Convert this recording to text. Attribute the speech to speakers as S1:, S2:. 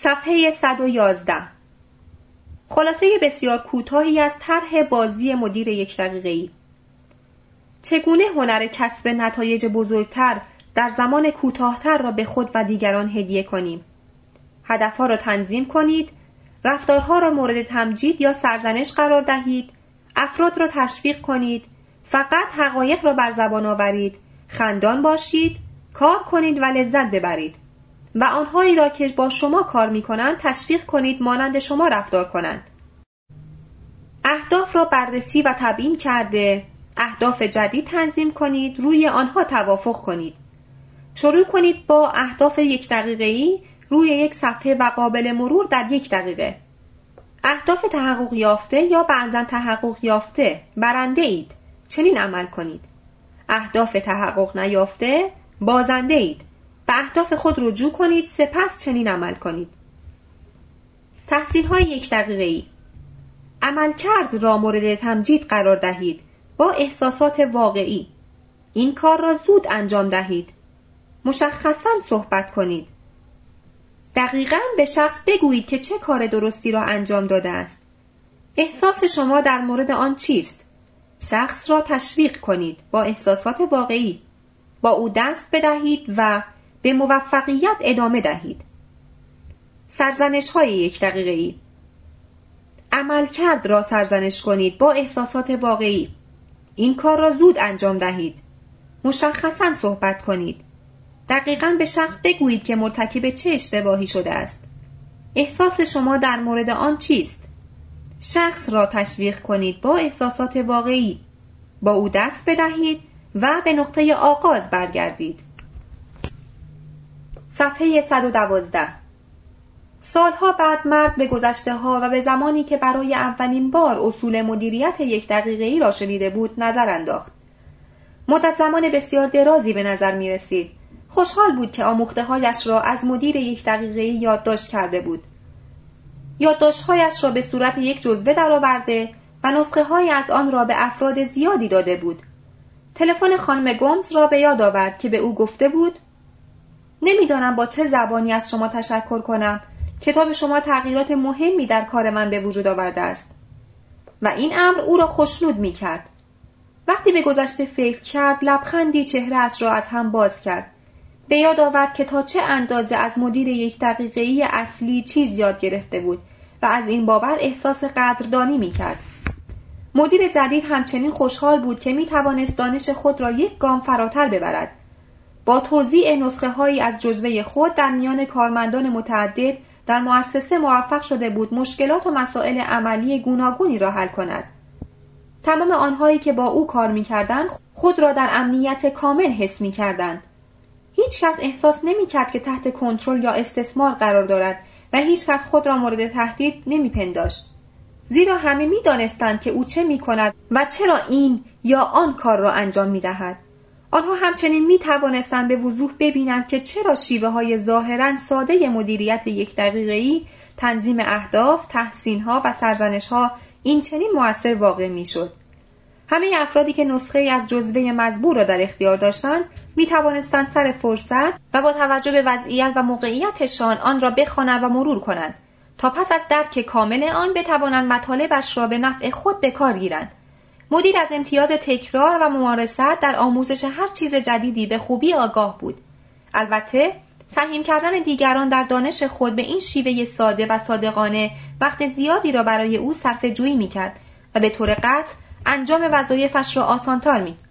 S1: صفحه 111. خلاصه بسیار کوتاهی از طرح بازی مدیر یک دقیقه‌ای. چگونه هنر کسب نتایج بزرگتر در زمان کوتاهتر را به خود و دیگران هدیه کنیم. هدفها را تنظیم کنید، رفتارها را مورد تمجید یا سرزنش قرار دهید، افراد را تشویق کنید، فقط حقایق را بر زبان آورید، خندان باشید، کار کنید و لذت ببرید و آنهایی را که با شما کار می‌کنند تشویق کنید مانند شما رفتار کنند. اهداف را بررسی و تبیین کرده، اهداف جدید تنظیم کنید، روی آنها توافق کنید. شروع کنید با اهداف 1 دقیقه‌ای روی یک صفحه و قابل مرور در 1 دقیقه. اهداف تحقق یافته یا بعضاً تحقق یافته، برنده اید، چنین عمل کنید. اهداف تحقق نیافته، بازنده اید، به اهداف خود رجوع کنید، سپس چنین عمل کنید. تحصیل‌های 1 دقیقه‌ای. عملکرد را مورد تمجید قرار دهید با احساسات واقعی. این کار را زود انجام دهید. مشخصاً صحبت کنید. دقیقاً به شخص بگویید که چه کار درستی را انجام داده است. احساس شما در مورد آن چیست؟ شخص را تشویق کنید با احساسات واقعی. با او دست بدهید و به موفقیت ادامه دهید. سرزنش‌های 1 دقیقه‌ای. عملکرد را سرزنش کنید با احساسات واقعی. این کار را زود انجام دهید. مشخصاً صحبت کنید. دقیقاً به شخص بگویید که مرتکب چه اشتباهی شده است. احساس شما در مورد آن چیست؟ شخص را تشویق کنید با احساسات واقعی. با او دست بدهید و به نقطه آغاز برگردید. صفحه 112. سالها بعد مرد به گذشته‌ها و به زمانی که برای اولین بار اصول مدیریت 1 دقیقه‌ای را شنیده بود نظر انداخت. مدت زمان بسیار درازی به نظر می رسید. خوشحال بود که آموخته‌هایش را از مدیر 1 دقیقه‌ای یادداشت کرده بود. یادداشت‌هایش را به صورت یک جزوه درآورده و نسخه‌هایی از آن را به افراد زیادی داده بود. تلفن خانم گومز را به یاد آورد که به او گفته بود: نمی‌دانم با چه زبانی از شما تشکر کنم. کتاب شما تغییرات مهمی در کار من به وجود آورده است. و این امر او را خوشنود می‌کرد. وقتی به گذشته فکر کرد، لبخندی چهره‌اش را از هم باز کرد. به یاد آورد که تا چه اندازه از مدیر 1 دقیقه‌ای اصلی چیز یاد گرفته بود و از این بابت احساس قدردانی می‌کرد. مدیر جدید همچنین خوشحال بود که می‌توانست دانش خود را 1 گام فراتر ببرد. با توزیع نسخه‌هایی از جزوه خود در میان کارمندان متعدد در مؤسسه موفق شده بود مشکلات و مسائل عملی گوناگونی را حل کند. تمام آنهایی که با او کار می‌کردند خود را در امنیت کامل حس می‌کردند. هیچ کس احساس نمی‌کرد که تحت کنترل یا استثمار قرار دارد و هیچ کس خود را مورد تهدید نمی‌پنداشت. زیرا همه می‌دانستند که او چه می‌کند و چرا این یا آن کار را انجام می‌دهد. آنها همچنین می‌توانستند به وضوح ببینند که چرا شیوه‌های ظاهراً ساده مدیریت 1 دقیقه‌ای، تنظیم اهداف، تحسین‌ها و سرزنش‌ها این چنین مؤثر واقع می‌شد. همه افرادی که نسخه‌ای از جزوه مزبور را در اختیار داشتند، می‌توانستند سر فرصت و با توجه به وضعیت و موقعیتشان آن را بخوانند و مرور کنند تا پس از درک کامل آن بتوانند مطالبش را به نفع خود به کار گیرند. مدیر از امتیاز تکرار و ممارست در آموزش هر چیز جدیدی به خوبی آگاه بود. البته سهیم کردن دیگران در دانش خود به این شیوه ساده و صادقانه وقت زیادی را برای او صرفه‌جویی می‌کرد و به طور قطع انجام وظایفش را آسان‌تر می‌کرد.